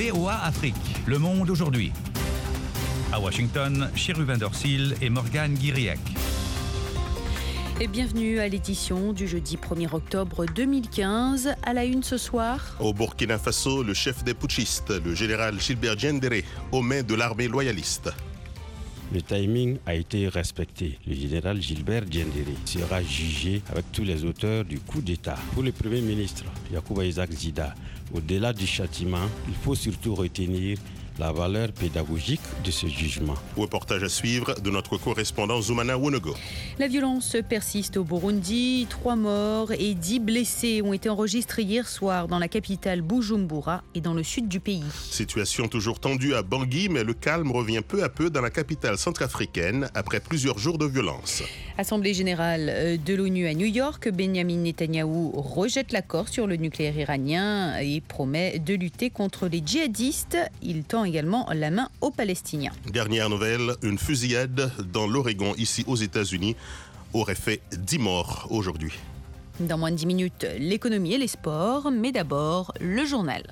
VOA Afrique, le monde aujourd'hui. À Washington, Cherubin Dorsil et Morgane Guiriac. Et bienvenue à l'édition du jeudi 1er octobre 2015. À la une ce soir. Au Burkina Faso, le chef des putschistes, le général Gilbert Diendéré, aux mains de l'armée loyaliste. Le timing a été respecté. Le général Gilbert Diendéré sera jugé avec tous les auteurs du coup d'État. Pour le Premier ministre, Yacouba Isaac Zida, au-delà du châtiment, il faut surtout retenir la valeur pédagogique de ce jugement. Reportage à suivre de notre correspondant Zoumana Wonogo. La violence persiste au Burundi. 3 morts et 10 blessés ont été enregistrés hier soir dans la capitale Bujumbura et dans le sud du pays. Situation toujours tendue à Bangui, mais le calme revient peu à peu dans la capitale centrafricaine après plusieurs jours de violence. Assemblée générale de l'ONU à New York, Benjamin Netanyahou rejette l'accord sur le nucléaire iranien et promet de lutter contre les djihadistes. Il tend également la main aux Palestiniens. Dernière nouvelle, une fusillade dans l'Oregon, ici aux États-Unis, aurait fait 10 morts aujourd'hui. Dans moins de 10 minutes, l'économie et les sports, mais d'abord, le journal.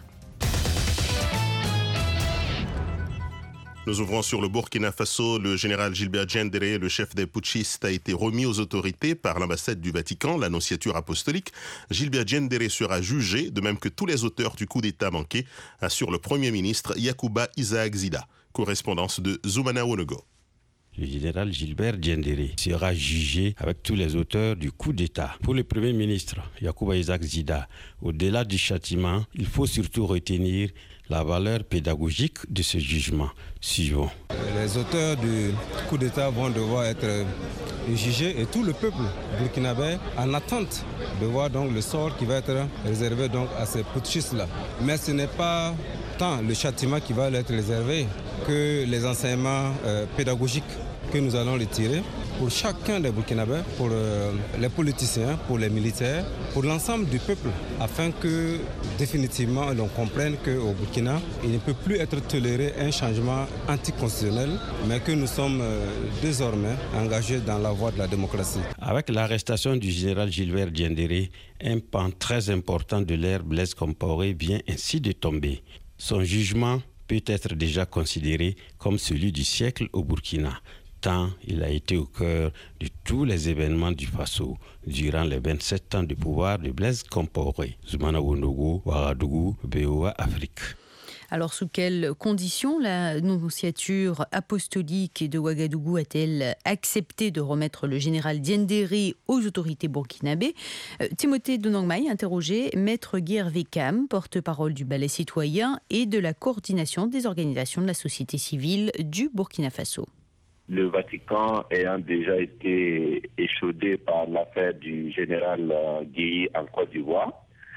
Nous ouvrons sur le Burkina Faso. Le général Gilbert Diendéré, le chef des putschistes, a été remis aux autorités par l'ambassade du Vatican, l'annonciature apostolique. Gilbert Diendéré sera jugé, de même que tous les auteurs du coup d'État manqué, assure le Premier ministre Yacouba Isaac Zida. Correspondance de Zoumana Wonogo. Le général Gilbert Diendéré sera jugé avec tous les auteurs du coup d'État. Pour le Premier ministre, Yacouba Isaac Zida, au-delà du châtiment, il faut surtout retenir la valeur pédagogique de ce jugement. Suivons. Les auteurs du coup d'État vont devoir être jugés et tout le peuple burkinabé en attente de voir donc le sort qui va être réservé donc à ces putschistes-là. Mais ce n'est pas tant le châtiment qui va leur être réservé que les enseignements pédagogiques que nous allons les tirer pour chacun des Burkinabés, pour les politiciens, pour les militaires, pour l'ensemble du peuple, afin que définitivement l'on comprenne qu'au Burkina, il ne peut plus être toléré un changement anticonstitutionnel, mais que nous sommes désormais engagés dans la voie de la démocratie. Avec l'arrestation du général Gilbert Diendéré, un pan très important de l'ère Blaise Compaoré vient ainsi de tomber. Son jugement peut être déjà considéré comme celui du siècle au Burkina, tant il a été au cœur de tous les événements du Faso durant les 27 ans de pouvoir de Blaise Compaoré. Zoumana Wonogo, Ouagadougou, VOA Afrique. Alors, sous quelles conditions l'annonciature apostolique de Ouagadougou a-t-elle accepté de remettre le général Diendéré aux autorités burkinabées ? Timothée Donangmaï interrogé Maître Guy Hervé Cam, porte-parole du Ballet citoyen et de la coordination des organisations de la société civile du Burkina Faso. Le Vatican ayant déjà été échaudé par l'affaire du général Guèye en Côte d'Ivoire,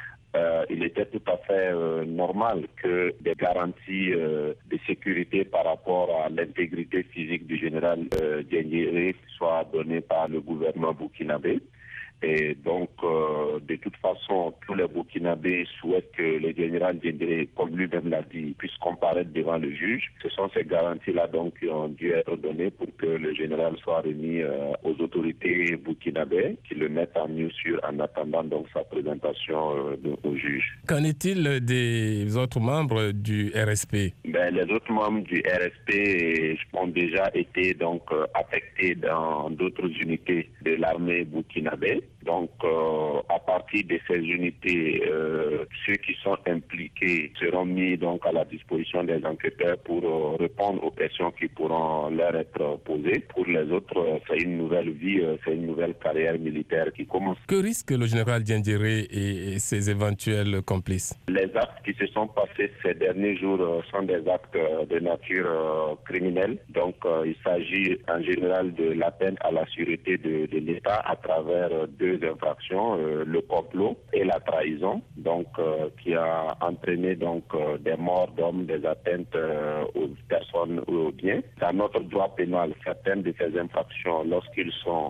il était tout à fait normal que des garanties de sécurité par rapport à l'intégrité physique du général Diendéré soient données par le gouvernement burkinabé. Et donc, de toute façon, tous les Burkinabés souhaitent que le général Diendéré, comme lui-même l'a dit, puisse comparaître devant le juge. Ce sont ces garanties-là donc qui ont dû être données pour que le général soit remis aux autorités burkinabées, qui le mettent en mesure en attendant donc sa présentation au juge. Qu'en est-il des autres membres du RSP ? Les autres membres du RSP ont déjà été donc affectés dans d'autres unités de l'armée burkinabé. Donc, à partir de ces unités, ceux qui sont impliqués seront mis donc à la disposition des enquêteurs pour répondre aux questions qui pourront leur être posées. Pour les autres, c'est une nouvelle vie, c'est une nouvelle carrière militaire qui commence. Que risque le général Diendéré et ses éventuels complices ? Les actes qui se sont passés ces derniers jours sont des actes de nature criminelle. Donc, il s'agit en général de l'atteinte à la sûreté de l'État à travers deux infractions, le complot et la trahison, donc qui a entraîné donc des morts d'hommes, des atteintes aux personnes ou aux biens. Dans notre droit pénal, certaines de ces infractions, lorsqu'ils sont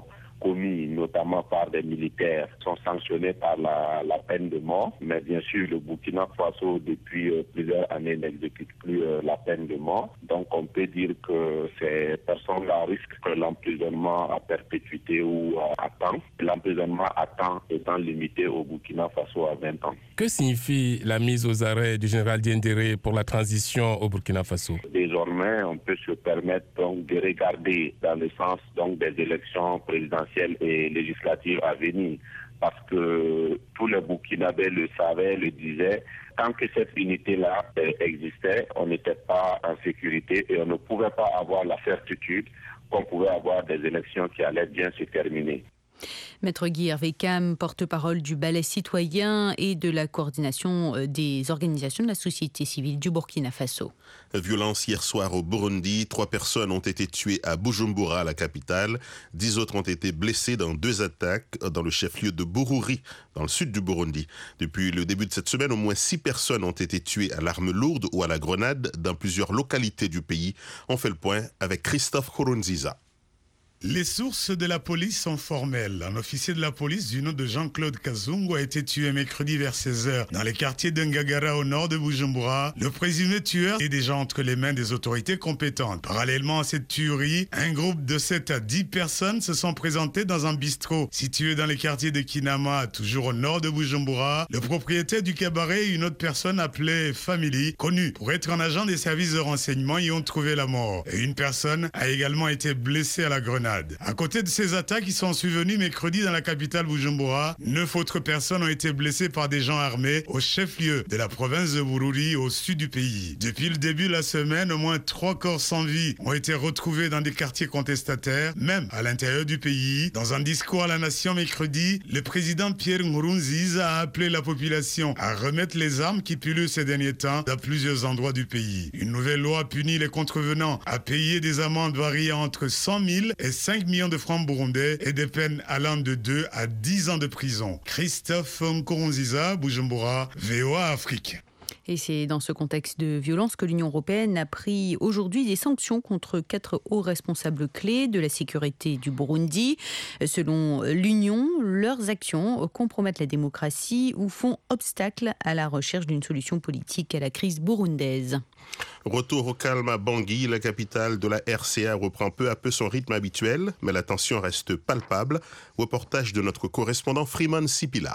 commis notamment par des militaires sont sanctionnés par la peine de mort. Mais bien sûr, le Burkina Faso, depuis plusieurs années, n'exécute plus la peine de mort. Donc on peut dire que ces personnes-là risquent l'emprisonnement à perpétuité ou à temps. L'emprisonnement à temps étant limité au Burkina Faso à 20 ans. Que signifie la mise aux arrêts du général Diendéré pour la transition au Burkina Faso? Désormais, on peut se permettre donc de regarder dans le sens donc des élections présidentielles et législatives à venir. Parce que tous les Burkinabés le savaient, le disaient, tant que cette unité-là existait, on n'était pas en sécurité et on ne pouvait pas avoir la certitude qu'on pouvait avoir des élections qui allaient bien se terminer. Maître Guy Hervé Cam, porte-parole du Balai citoyen et de la coordination des organisations de la société civile du Burkina Faso. Violence hier soir au Burundi. 3 personnes ont été tuées à Bujumbura, la capitale. 10 autres ont été blessées dans 2 attaques dans le chef-lieu de Bururi, dans le sud du Burundi. Depuis le début de cette semaine, au moins 6 personnes ont été tuées à l'arme lourde ou à la grenade dans plusieurs localités du pays. On fait le point avec Christophe Nkurunziza. Les sources de la police sont formelles. Un officier de la police du nom de Jean-Claude Kazungu a été tué mercredi vers 16h dans les quartiers de Ngagara au nord de Bujumbura. Le présumé tueur est déjà entre les mains des autorités compétentes. Parallèlement à cette tuerie, un groupe de 7 à 10 personnes se sont présentés dans un bistrot situé dans les quartiers de Kinama, toujours au nord de Bujumbura. Le propriétaire du cabaret et une autre personne appelée Family, connue pour être un agent des services de renseignement, y ont trouvé la mort. Et une personne a également été blessée à la grenade. À côté de ces attaques qui sont survenues mercredi dans la capitale Bujumbura, 9 autres personnes ont été blessées par des gens armés au chef-lieu de la province de Bururi au sud du pays. Depuis le début de la semaine, au moins 3 corps sans vie ont été retrouvés dans des quartiers contestataires, même à l'intérieur du pays. Dans un discours à la nation mercredi, le président Pierre Nkurunziza a appelé la population à remettre les armes qui pullulent ces derniers temps dans plusieurs endroits du pays. Une nouvelle loi punit les contrevenants à payer des amendes variant entre 100 000 et 5 millions de francs burundais et des peines allant de 2 à 10 ans de prison. Christophe Nkurunziza, Bujumbura, VOA Afrique. Et c'est dans ce contexte de violence que l'Union européenne a pris aujourd'hui des sanctions contre 4 hauts responsables clés de la sécurité du Burundi. Selon l'Union, leurs actions compromettent la démocratie ou font obstacle à la recherche d'une solution politique à la crise burundaise. Retour au calme à Bangui, la capitale de la RCA reprend peu à peu son rythme habituel, mais la tension reste palpable. Reportage de notre correspondant Freeman Sipila.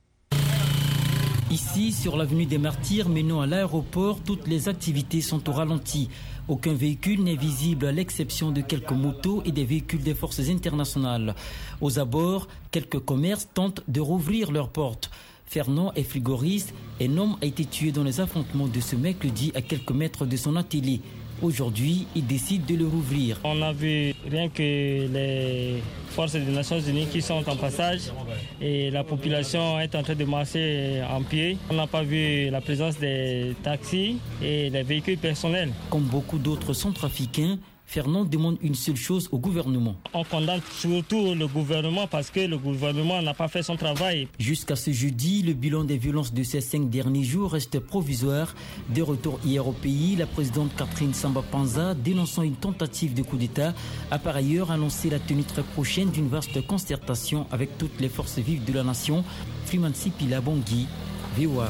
Ici, sur l'avenue des Martyrs menant à l'aéroport, toutes les activités sont au ralenti. Aucun véhicule n'est visible à l'exception de quelques motos et des véhicules des forces internationales. Aux abords, quelques commerces tentent de rouvrir leurs portes. Fernand est frigoriste. Un homme a été tué dans les affrontements de ce mercredi à quelques mètres de son atelier. Aujourd'hui, il décide de le rouvrir. On a vu rien que les forces des Nations Unies qui sont en passage et la population est en train de marcher en pied. On n'a pas vu la présence des taxis et des véhicules personnels. Comme beaucoup d'autres centrafricains, Fernand demande une seule chose au gouvernement. On condamne surtout le gouvernement parce que le gouvernement n'a pas fait son travail. Jusqu'à ce jeudi, le bilan des violences de ces 5 derniers jours reste provisoire. De retour hier au pays, la présidente Catherine Samba-Panza, dénonçant une tentative de coup d'État, a par ailleurs annoncé la tenue très prochaine d'une vaste concertation avec toutes les forces vives de la nation. Freeman Sipila Bangui, VOA.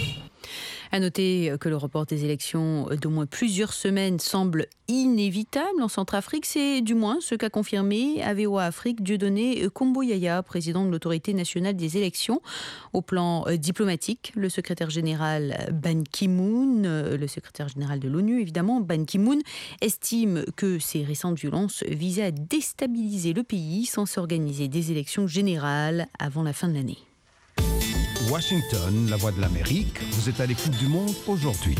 À noter que le report des élections d'au moins plusieurs semaines semble inévitable en Centrafrique. C'est du moins ce qu'a confirmé à VOA Afrique Dieudonné Kombo-Yaya, président de l'autorité nationale des élections. Au plan diplomatique, le secrétaire général Ban Ki-moon, le secrétaire général de l'ONU évidemment, Ban Ki-moon, estime que ces récentes violences visaient à déstabiliser le pays sans s'organiser des élections générales avant la fin de l'année. Washington, la voix de l'Amérique, vous êtes à l'écoute du monde aujourd'hui.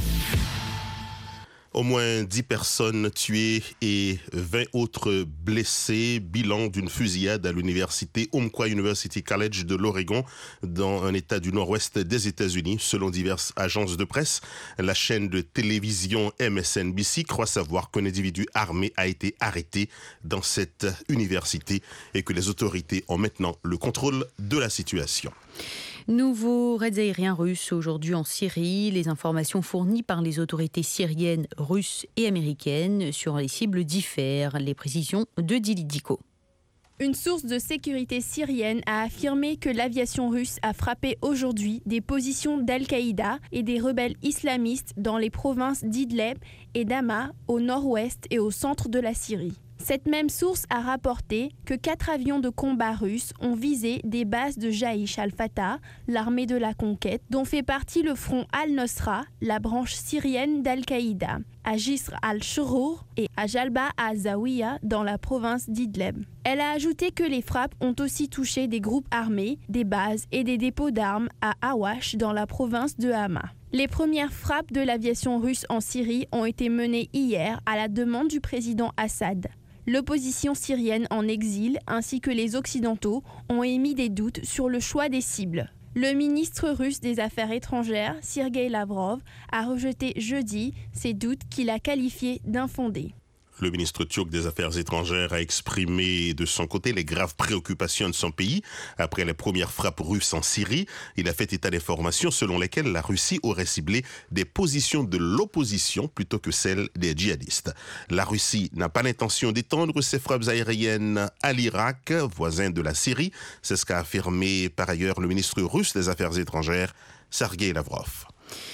Au moins 10 personnes tuées et 20 autres blessées. Bilan d'une fusillade à l'université Umpqua University College de l'Oregon dans un état du nord-ouest des États-Unis. Selon diverses agences de presse, la chaîne de télévision MSNBC croit savoir qu'un individu armé a été arrêté dans cette université et que les autorités ont maintenant le contrôle de la situation. Nouveaux raids aériens russes aujourd'hui en Syrie. Les informations fournies par les autorités syriennes, russes et américaines sur les cibles diffèrent. Les précisions de Dili Diko. Une source de sécurité syrienne a affirmé que l'aviation russe a frappé aujourd'hui des positions d'Al-Qaïda et des rebelles islamistes dans les provinces d'Idlib et d'Hama au nord-ouest et au centre de la Syrie. Cette même source a rapporté que 4 avions de combat russes ont visé des bases de Jaïch al-Fatah, l'armée de la conquête, dont fait partie le front al-Nosra, la branche syrienne d'Al-Qaïda, à Jisr al-Shurur et à Jalba al-Zawiya dans la province d'Idlib. Elle a ajouté que les frappes ont aussi touché des groupes armés, des bases et des dépôts d'armes à Awash dans la province de Hama. Les premières frappes de l'aviation russe en Syrie ont été menées hier à la demande du président Assad. L'opposition syrienne en exil ainsi que les Occidentaux ont émis des doutes sur le choix des cibles. Le ministre russe des Affaires étrangères, Sergei Lavrov, a rejeté jeudi ces doutes qu'il a qualifiés d'infondés. Le ministre turc des Affaires étrangères a exprimé de son côté les graves préoccupations de son pays après les premières frappes russes en Syrie. Il a fait état d'informations selon lesquelles la Russie aurait ciblé des positions de l'opposition plutôt que celles des djihadistes. La Russie n'a pas l'intention d'étendre ses frappes aériennes à l'Irak, voisin de la Syrie. C'est ce qu'a affirmé par ailleurs le ministre russe des Affaires étrangères, Sergei Lavrov.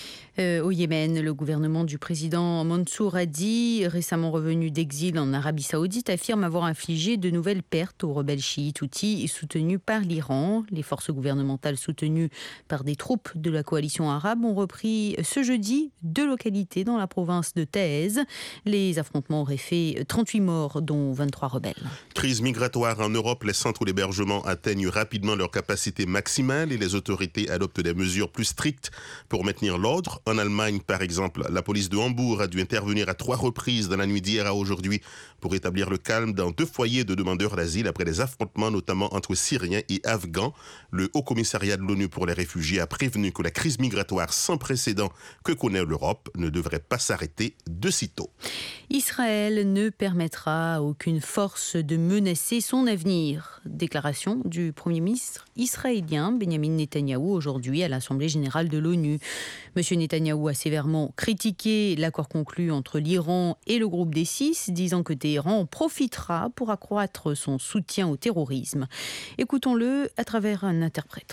Au Yémen, le gouvernement du président Mansour Hadi, récemment revenu d'exil en Arabie Saoudite, affirme avoir infligé de nouvelles pertes aux rebelles chiites houthis soutenus par l'Iran. Les forces gouvernementales soutenues par des troupes de la coalition arabe ont repris ce jeudi 2 localités dans la province de Taïz. Les affrontements auraient fait 38 morts, dont 23 rebelles. Crise migratoire en Europe, les centres d'hébergement atteignent rapidement leur capacité maximale et les autorités adoptent des mesures plus strictes pour maintenir l'ordre. En Allemagne, par exemple, la police de Hambourg a dû intervenir à 3 reprises dans la nuit d'hier à aujourd'hui pour établir le calme dans 2 foyers de demandeurs d'asile après des affrontements notamment entre Syriens et Afghans. Le Haut Commissariat de l'ONU pour les réfugiés a prévenu que la crise migratoire sans précédent que connaît l'Europe ne devrait pas s'arrêter de sitôt. Israël ne permettra à aucune force de menacer son avenir. Déclaration du Premier ministre israélien Benjamin Netanyahou aujourd'hui à l'Assemblée générale de l'ONU. Monsieur Netanyahou a sévèrement critiqué l'accord conclu entre l'Iran et le groupe des 6, disant que Téhéran en profitera pour accroître son soutien au terrorisme. Écoutons-le à travers un interprète.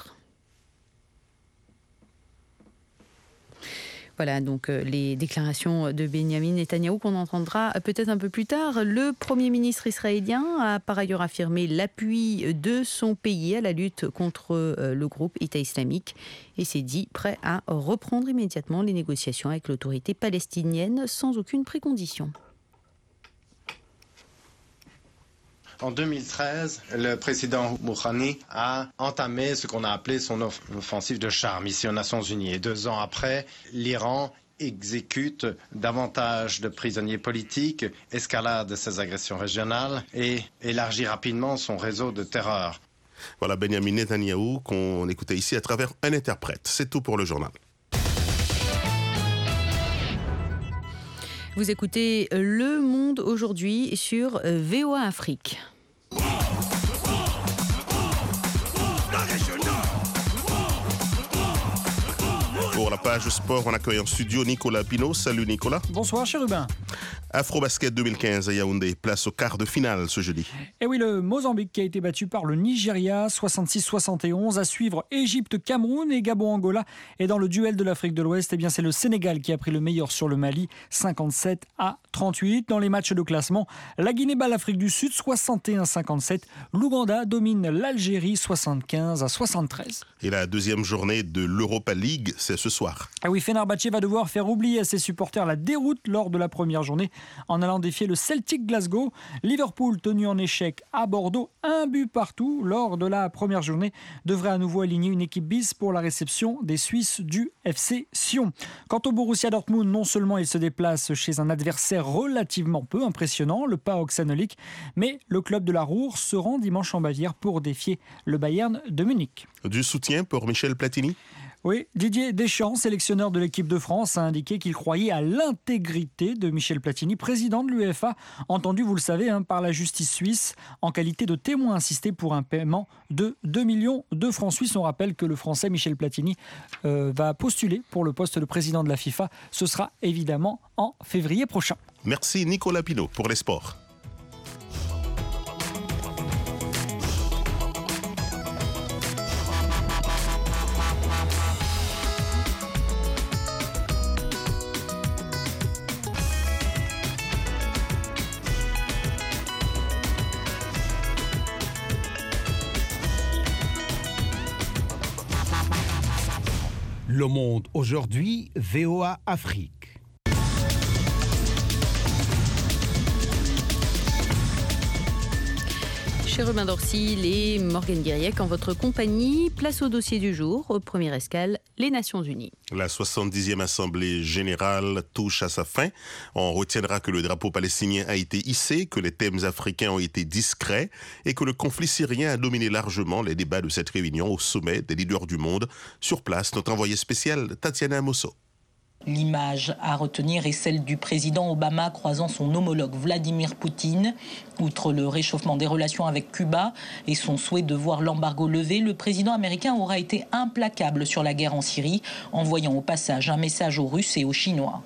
Voilà donc les déclarations de Benjamin Netanyahou qu'on entendra peut-être un peu plus tard. Le Premier ministre israélien a par ailleurs affirmé l'appui de son pays à la lutte contre le groupe État islamique et s'est dit prêt à reprendre immédiatement les négociations avec l'autorité palestinienne sans aucune précondition. En 2013, le président Rouhani a entamé ce qu'on a appelé son offensive de charme ici aux Nations Unies. Et 2 ans après, l'Iran exécute davantage de prisonniers politiques, escalade ses agressions régionales et élargit rapidement son réseau de terreur. Voilà Benjamin Netanyahou qu'on écoutait ici à travers un interprète. C'est tout pour le journal. Vous écoutez Le Monde aujourd'hui sur VOA Afrique. Pour la page sport, on accueille en studio Nicolas Pinault. Salut Nicolas. Bonsoir Chérubin. Afrobasket 2015 à Yaoundé, place au quart de finale ce jeudi. Et oui, le Mozambique qui a été battu par le Nigeria 66-71. À suivre Égypte-Cameroun et Gabon-Angola. Et dans le duel de l'Afrique de l'Ouest, eh bien, c'est le Sénégal qui a pris le meilleur sur le Mali, 57-38. Dans les matchs de classement, la Guinée bat l'Afrique du Sud, 61-57. L'Ouganda domine l'Algérie, 75-73. Et la deuxième journée de l'Europa League, c'est ce soir. Ah oui, Fenerbahçe va devoir faire oublier à ses supporters la déroute lors de la première journée en allant défier le Celtic Glasgow. Liverpool, tenu en échec à Bordeaux, 1 but partout lors de la première journée, devrait à nouveau aligner une équipe bis pour la réception des Suisses du FC Sion. Quant au Borussia Dortmund, non seulement il se déplace chez un adversaire relativement peu impressionnant, le PAOK Sanolik, mais le club de la Ruhr se rend dimanche en Bavière pour défier le Bayern de Munich. Du soutien pour Michel Platini ? Oui, Didier Deschamps, sélectionneur de l'équipe de France, a indiqué qu'il croyait à l'intégrité de Michel Platini, président de l'UEFA, entendu, vous le savez, par la justice suisse, en qualité de témoin assisté pour un paiement de 2 millions de francs suisses. On rappelle que le Français Michel Platini va postuler pour le poste de président de la FIFA. Ce sera évidemment en février prochain. Merci Nicolas Pinault pour les sports. Le Monde aujourd'hui, VOA Afrique. Chérubin Dorsil et Morgane Guiriec en votre compagnie. Place au dossier du jour. Au premier escale, les Nations Unies. La 70e Assemblée générale touche à sa fin. On retiendra que le drapeau palestinien a été hissé, que les thèmes africains ont été discrets et que le conflit syrien a dominé largement les débats de cette réunion au sommet des leaders du monde. Sur place, notre envoyé spécial, Tatiana Mosso. L'image à retenir est celle du président Obama croisant son homologue Vladimir Poutine. Outre le réchauffement des relations avec Cuba et son souhait de voir l'embargo levé, le président américain aura été implacable sur la guerre en Syrie, envoyant au passage un message aux Russes et aux Chinois.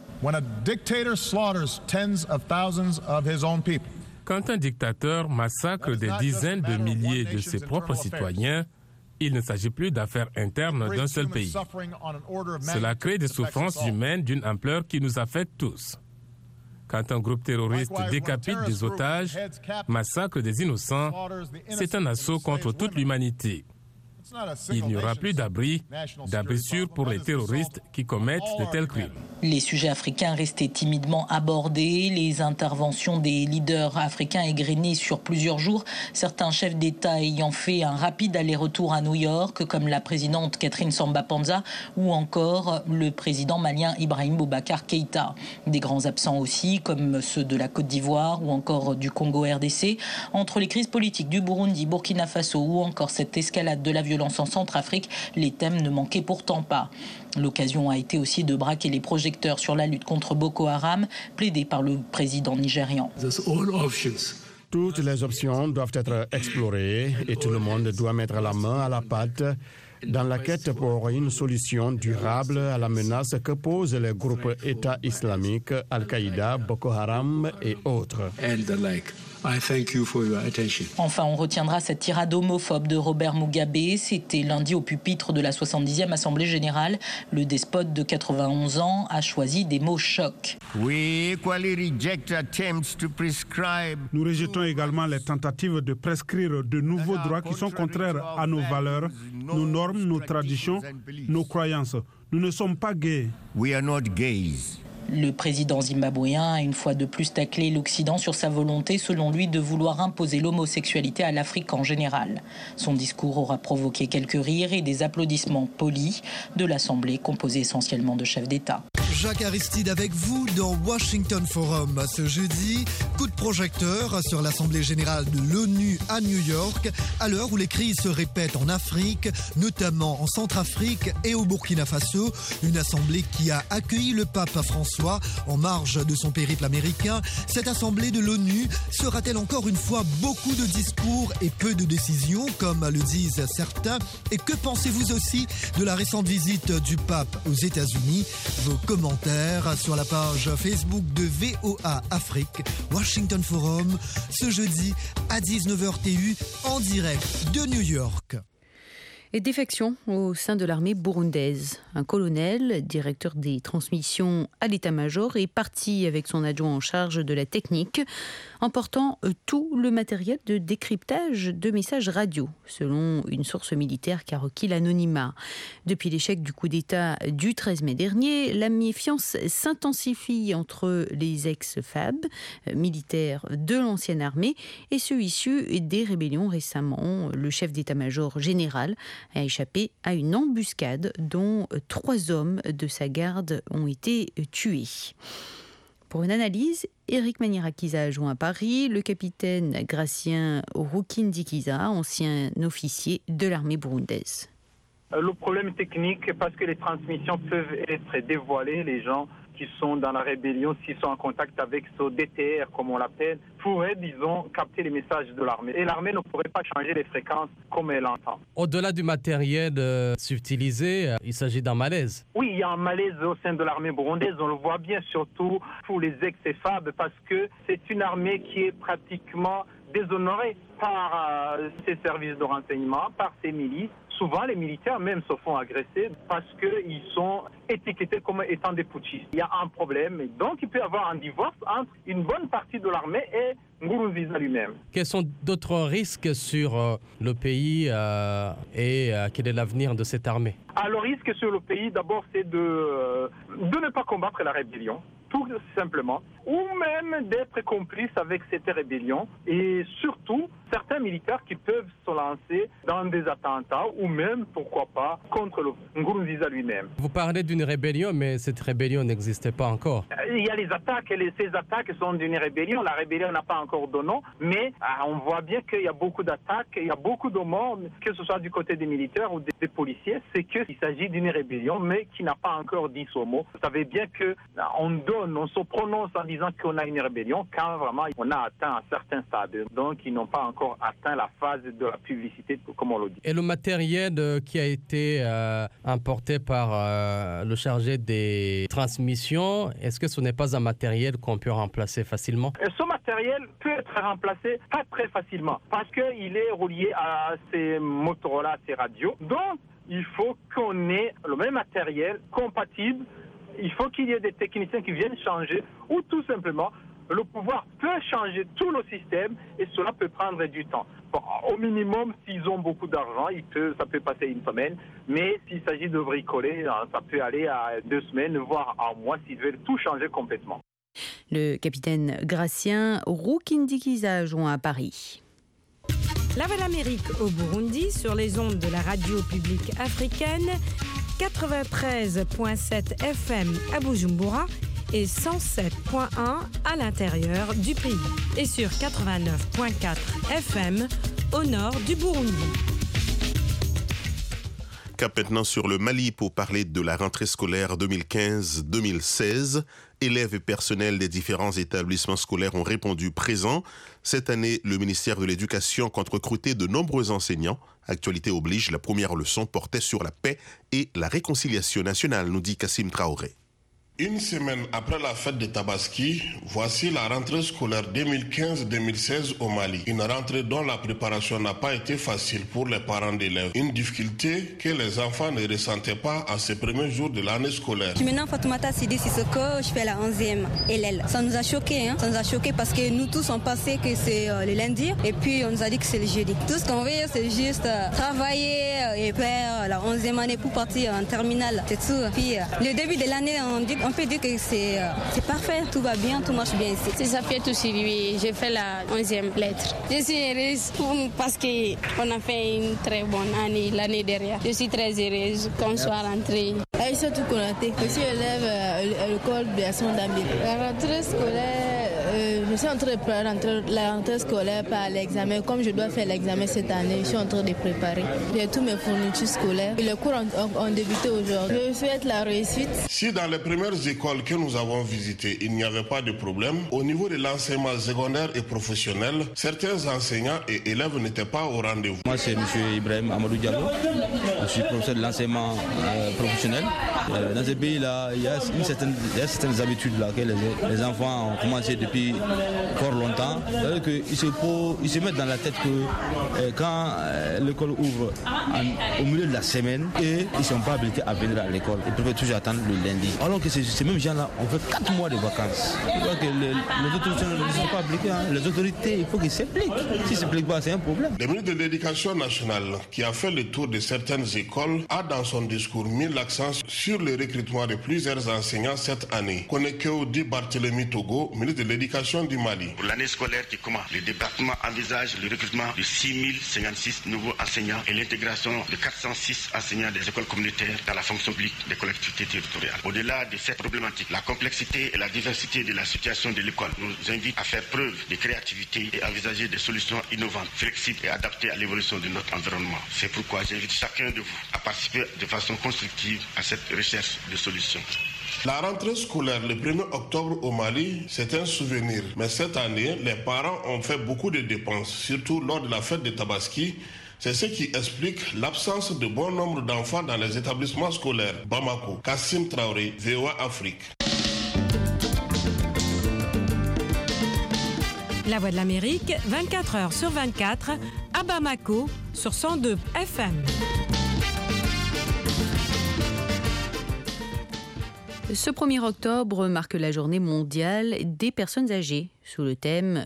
Quand un dictateur massacre des dizaines de milliers de ses propres citoyens, il ne s'agit plus d'affaires internes d'un seul pays. Cela crée des souffrances humaines d'une ampleur qui nous affecte tous. Quand un groupe terroriste décapite des otages, massacre des innocents, c'est un assaut contre toute l'humanité. Il n'y aura plus d'abri sûr pour les terroristes qui commettent de tels crimes. Les sujets africains restaient timidement abordés, les interventions des leaders africains égrenées sur plusieurs jours, certains chefs d'État ayant fait un rapide aller-retour à New York, comme la présidente Catherine Samba-Panza ou encore le président malien Ibrahim Boubacar Keïta. Des grands absents aussi, comme ceux de la Côte d'Ivoire ou encore du Congo RDC. Entre les crises politiques du Burundi, Burkina Faso ou encore cette escalade de la violence en Centrafrique, les thèmes ne manquaient pourtant pas. L'occasion a été aussi de braquer les projecteurs sur la lutte contre Boko Haram, plaidée par le président nigérian. Toutes les options doivent être explorées et tout le monde doit mettre la main à la pâte dans la quête pour une solution durable à la menace que posent les groupes État islamique, Al-Qaïda, Boko Haram et autres. Enfin, on retiendra cette tirade homophobe de Robert Mugabe. C'était lundi au pupitre de la 70e Assemblée générale. Le despote de 91 ans a choisi des mots chocs. Nous rejetons également les tentatives de prescrire de nouveaux droits qui sont contraires à nos valeurs, nos normes, nos traditions, nos croyances. Nous ne sommes pas gays. Le président zimbabwéen a une fois de plus taclé l'Occident sur sa volonté, selon lui, de vouloir imposer l'homosexualité à l'Afrique en général. Son discours aura provoqué quelques rires et des applaudissements polis de l'Assemblée, composée essentiellement de chefs d'État. Jacques Aristide avec vous dans Washington Forum. Ce jeudi, coup de projecteur sur l'Assemblée générale de l'ONU à New York, à l'heure où les crises se répètent en Afrique, notamment en Centrafrique et au Burkina Faso. Une assemblée qui a accueilli le pape François en marge de son périple américain. Cette assemblée de l'ONU sera-t-elle encore une fois beaucoup de discours et peu de décisions, comme le disent certains? Et que pensez-vous aussi de la récente visite du pape aux États-Unis? Vos commentaires sur la page Facebook de VOA Afrique, Washington Forum, ce jeudi à 19h TU en direct de New York. Et défection au sein de l'armée burundaise. Un colonel, directeur des transmissions à l'état-major, est parti avec son adjoint en charge de la technique, emportant tout le matériel de décryptage de messages radio, selon une source militaire qui a requis l'anonymat. Depuis l'échec du coup d'État du 13 mai dernier, la méfiance s'intensifie entre les ex-FAB, militaires de l'ancienne armée, et ceux issus des rébellions récemment. Le chef d'état-major général a échappé à une embuscade dont 3 hommes de sa garde ont été tués. Pour une analyse, Éric Manirakiza a joint à Paris le capitaine Gratien Rukindikiza, ancien officier de l'armée burundaise. Le problème technique, parce que les transmissions peuvent être dévoilées, les gens qui sont dans la rébellion, s'ils sont en contact avec ce DTR, comme on l'appelle, pourraient, disons, capter les messages de l'armée. Et l'armée ne pourrait pas changer les fréquences comme elle entend. Au-delà du matériel subtilisé, il s'agit d'un malaise. Oui, il y a un malaise au sein de l'armée burundaise, on le voit bien, surtout pour les ex-FAB, parce que c'est une armée qui est pratiquement déshonorée par ces services de renseignement, par ces milices. Souvent, les militaires même se font agresser parce qu'ils sont étiquetés comme étant des putschistes. Il y a un problème, et donc il peut y avoir un divorce entre une bonne partie de l'armée et Nkurunziza lui-même. Quels sont d'autres risques sur le pays et quel est l'avenir de cette armée? Le risque sur le pays, d'abord, c'est de ne pas combattre la rébellion, tout simplement, ou même d'être complice avec cette rébellion, et surtout certains militaires qui peuvent se lancer dans des attentats ou même, pourquoi pas, contre le Nkurunziza lui-même. Vous parlez d'une rébellion, mais cette rébellion n'existait pas encore. Il y a les attaques, et ces attaques sont d'une rébellion. La rébellion n'a pas encore de nom, mais on voit bien qu'il y a beaucoup d'attaques, il y a beaucoup de morts, que ce soit du côté des militaires ou des policiers, c'est qu'il s'agit d'une rébellion, mais qui n'a pas encore dit son mot. Vous savez bien on se prononce en disant qu'on a une rébellion quand vraiment on a atteint un certain stade. Donc ils n'ont pas encore atteint la phase de la publicité, comme on le dit. Et le matériel qui a été importé par le chargé des transmissions, est-ce que ce n'est pas un matériel qu'on peut remplacer facilement? Ce matériel peut être remplacé pas très facilement parce qu'il est relié à ces Motorola, ces radios. Donc il faut qu'on ait le même matériel compatible. Il faut qu'il y ait des techniciens qui viennent changer ou tout simplement le pouvoir peut changer tout le système et cela peut prendre du temps. Bon, au minimum, s'ils ont beaucoup d'argent, ça peut passer une semaine, mais s'il s'agit de bricoler, ça peut aller à 2 semaines, voire à 1 mois s'ils veulent tout changer complètement. Le capitaine Gratien Rukindikiza joint à Paris. La Voix de l'Amérique au Burundi sur les ondes de la radio publique africaine, 93.7 FM à Bujumbura et 107.1 à l'intérieur du pays et sur 89.4 FM au nord du Burundi. Cap maintenant sur le Mali pour parler de la rentrée scolaire 2015-2016. Élèves et personnels des différents établissements scolaires ont répondu présents. Cette année, le ministère de l'Éducation compte recruter de nombreux enseignants. Actualité oblige, la première leçon portait sur la paix et la réconciliation nationale, nous dit Kassim Traoré. Une semaine après la fête de Tabaski, voici la rentrée scolaire 2015-2016 au Mali. Une rentrée dont la préparation n'a pas été facile pour les parents d'élèves. Une difficulté que les enfants ne ressentaient pas à ces premiers jours de l'année scolaire. Je suis maintenant Fatoumata Sidi Sissoko, je fais la 11e LL. Ça nous a choqués, Ça nous a choqués parce que nous tous on pensait que c'est le lundi et puis on nous a dit que c'est le jeudi. Tout ce qu'on veut, c'est juste travailler et faire la 11e année pour partir en terminale. C'est tout. Puis le début de l'année, on peut dire que c'est parfait, tout va bien, tout marche bien ici. C'est Safiatou Sylvie, j'ai fait la 11e lettre. Je suis heureuse parce qu'on a fait une très bonne année l'année dernière. Je suis très heureuse qu'on soit rentrée. Aïssa Toukonaté, je suis élève à l'école de la Sondambi. La rentrée scolaire, je suis en train de préparer la rentrée scolaire par l'examen. Comme je dois faire l'examen cette année, je suis en train de préparer. J'ai tous mes fournitures scolaires. Les cours ont débuté aujourd'hui. Je souhaite la réussite. Si dans les premières écoles que nous avons visitées, il n'y avait pas de problème, au niveau de l'enseignement secondaire et professionnel, certains enseignants et élèves n'étaient pas au rendez-vous. Moi, c'est M. Ibrahim Amadou Diallo. Je suis professeur de l'enseignement professionnel. Dans ce pays-là, il y a certaines habitudes là, que les enfants ont commencé depuis fort longtemps. Ils se mettent dans la tête que quand l'école ouvre au milieu de la semaine et ils ne sont pas habilités à venir à l'école, ils peuvent toujours attendre le lundi. Alors que ces mêmes gens-là ont fait 4 mois de vacances. Il faut que les autorités ne sont pas appliquées. Les autorités, il faut qu'ils s'appliquent. S'ils ne s'appliquent pas, c'est un problème. Le ministre de l'Éducation nationale, qui a fait le tour de certaines écoles, a dans son discours mis l'accent sur le recrutement de plusieurs enseignants cette année. Konekeo Di Barthélemy Togo, ministre de l'Éducation du Mali. Pour l'année scolaire qui commence, le département envisage le recrutement de 6056 nouveaux enseignants et l'intégration de 406 enseignants des écoles communautaires dans la fonction publique des collectivités territoriales. Au-delà de cette problématique, la complexité et la diversité de la situation de l'école nous invitent à faire preuve de créativité et envisager des solutions innovantes, flexibles et adaptées à l'évolution de notre environnement. C'est pourquoi j'invite chacun de vous à participer de façon constructive à cette recherche de solutions. La rentrée scolaire le 1er octobre au Mali, c'est un souvenir. Mais cette année, les parents ont fait beaucoup de dépenses, surtout lors de la fête de Tabaski. C'est ce qui explique l'absence de bon nombre d'enfants dans les établissements scolaires. Bamako, Kassim Traoré, VOA Afrique. La Voix de l'Amérique, 24 heures sur 24, à Bamako, sur 102 FM. Ce 1er octobre marque la journée mondiale des personnes âgées, sous le thème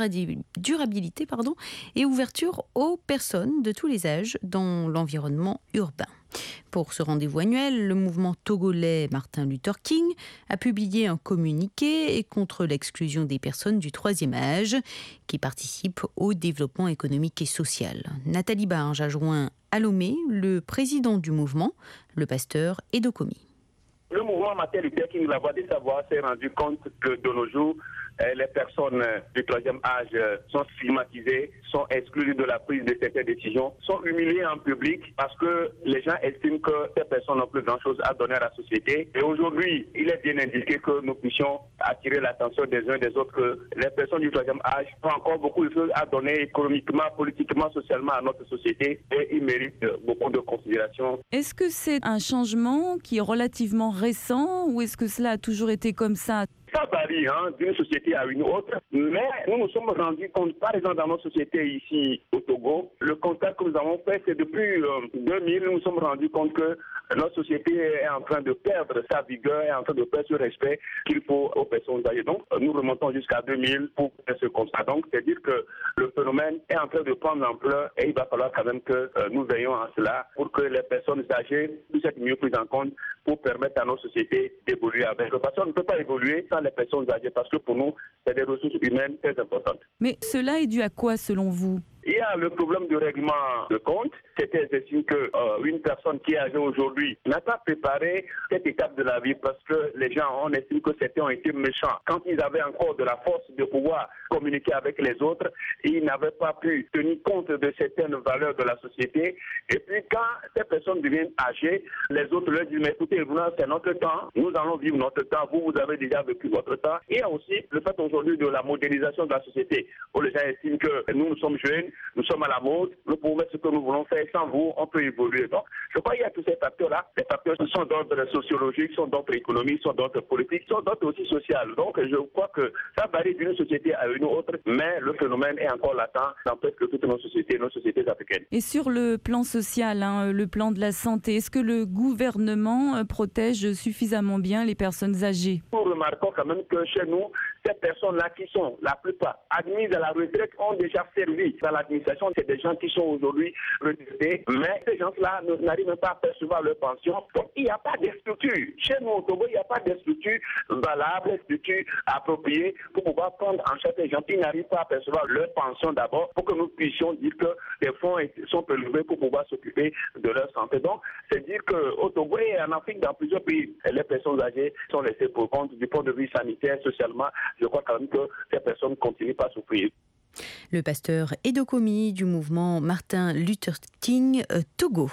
durabilité et ouverture aux personnes de tous les âges dans l'environnement urbain. Pour ce rendez-vous annuel, le mouvement togolais Martin Luther King a publié un communiqué contre l'exclusion des personnes du 3e âge qui participent au développement économique et social. Nathalie Barge a joint à Lomé le président du mouvement, le pasteur Edo Komi. Le mouvement Martin Luther King, la voix des savoirs, s'est rendu compte que de nos jours, les personnes du 3e âge sont stigmatisées, sont exclues de la prise de certaines décisions, sont humiliées en public parce que les gens estiment que ces personnes n'ont plus grand-chose à donner à la société. Et aujourd'hui, il est bien indiqué que nous puissions attirer l'attention des uns des autres, que les personnes du 3e âge ont encore beaucoup de choses à donner économiquement, politiquement, socialement à notre société et ils méritent beaucoup de considération. Est-ce que c'est un changement qui est relativement récent ou est-ce que cela a toujours été comme ça ? Ça varie d'une société à une autre, mais nous nous sommes rendus compte, par exemple dans notre société ici au Togo, le constat que nous avons fait, c'est depuis 2000, nous nous sommes rendus compte que notre société est en train de perdre sa vigueur, est en train de perdre ce respect qu'il faut aux personnes âgées. Donc nous remontons jusqu'à 2000 pour faire ce constat. Donc c'est-à-dire que le phénomène est en train de prendre l'ampleur et il va falloir quand même que nous veillons à cela pour que les personnes âgées puissent être mieux prises en compte pour permettre à notre société d'évoluer avec. Parce qu'on ne peut pas évoluer sans les personnes âgées parce que pour nous, c'est des ressources humaines très importantes. Mais cela est dû à quoi selon vous ? Il y a le problème de règlement de compte. C'était estime qu'une personne qui est âgée aujourd'hui n'a pas préparé cette étape de la vie parce que les gens, on estime que certains ont été méchants. Quand ils avaient encore de la force de pouvoir communiquer avec les autres, ils n'avaient pas pu tenir compte de certaines valeurs de la société. Et puis quand ces personnes deviennent âgées, les autres leur disent, mais écoutez, c'est notre temps, nous allons vivre notre temps, vous avez déjà vécu votre temps. Il y a aussi le fait aujourd'hui de la modernisation de la société, où les gens estiment que nous sommes jeunes, nous sommes à la mode, nous pouvons faire ce que nous voulons faire, sans vous, on peut évoluer. Donc, je crois qu'il y a tous ces facteurs-là. Les facteurs sont d'ordre sociologique, sont d'ordre économique, sont d'ordre politique, sont d'ordre aussi social. Donc, je crois que ça varie d'une société à une autre, mais le phénomène est encore latent dans presque toutes nos sociétés africaines. Et sur le plan social, le plan de la santé, est-ce que le gouvernement protège suffisamment bien les personnes âgées ? Nous remarquons quand même que chez nous, ces personnes-là qui sont la plupart admises à la retraite ont déjà servi dans l'administration. C'est des gens qui sont aujourd'hui retraités, mais ces gens-là n'arrivent même pas à percevoir leur pension. Donc il n'y a pas de structure. Chez nous au Togo, il n'y a pas de structure valable, de structure appropriée pour pouvoir prendre en charge ces gens qui n'arrivent pas à percevoir leur pension d'abord, pour que nous puissions dire que les fonds sont prélevés pour pouvoir s'occuper de leur santé. Donc c'est dire qu'au Togo et en Afrique, dans plusieurs pays, les personnes âgées sont laissées pour compte du point de vue sanitaire, socialement. Je crois quand même que ces personnes continuent à souffrir. Le pasteur Edo Komi du mouvement Martin Luther King Togo.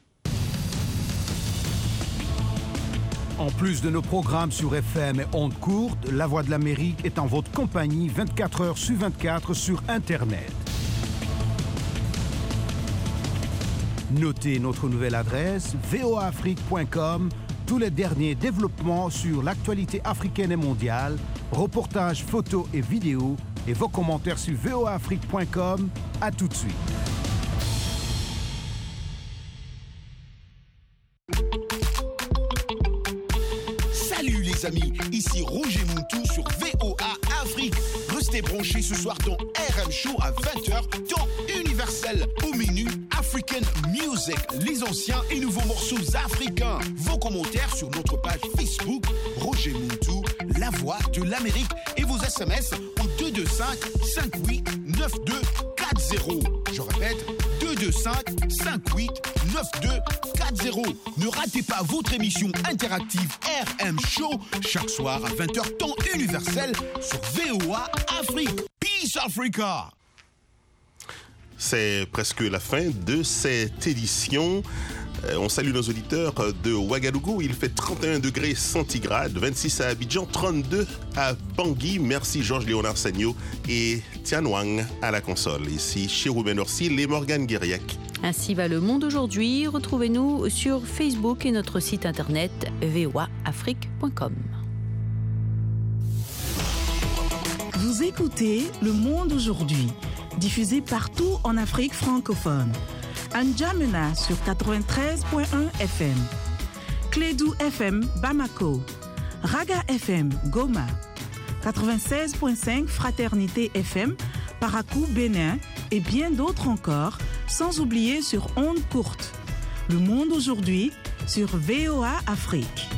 En plus de nos programmes sur FM et ondes courtes, La Voix de l'Amérique est en votre compagnie 24 heures sur 24 sur Internet. Notez notre nouvelle adresse voaafrique.com. Tous les derniers développements sur l'actualité africaine et mondiale, reportages, photos et vidéos, et vos commentaires sur voaafrique.com. À tout de suite. Salut les amis, ici Roger Moutou sur VOA Afrique. Restez branchés ce soir dans RM Show à 20h, temps universel. Au menu, African Music, les anciens et nouveaux morceaux africains. Vos commentaires sur notre page Facebook, Roger Moutou, la voix de l'Amérique. Et vos SMS au 225 58 9240. Je répète, 225 58 9240. Ne ratez pas votre émission interactive RM Show chaque soir à 20h temps universel sur VOA Afrique. Peace Africa. C'est presque la fin de cette édition. On salue nos auditeurs de Ouagadougou. Il fait 31 degrés centigrades, 26 à Abidjan, 32 à Bangui. Merci Georges-Léonard Sagno et Tian Wang à la console. Ici chez Ruben Orsil et Morgane Guériac. Ainsi va le monde aujourd'hui. Retrouvez-nous sur Facebook et notre site internet voaafrique.com. Vous écoutez Le Monde aujourd'hui, diffusé partout en Afrique francophone. N'Djamena sur 93.1 FM, Clédou FM Bamako, Raga FM Goma, 96.5 Fraternité FM Parakou Bénin et bien d'autres encore, sans oublier sur ondes courtes. Le Monde aujourd'hui sur VOA Afrique.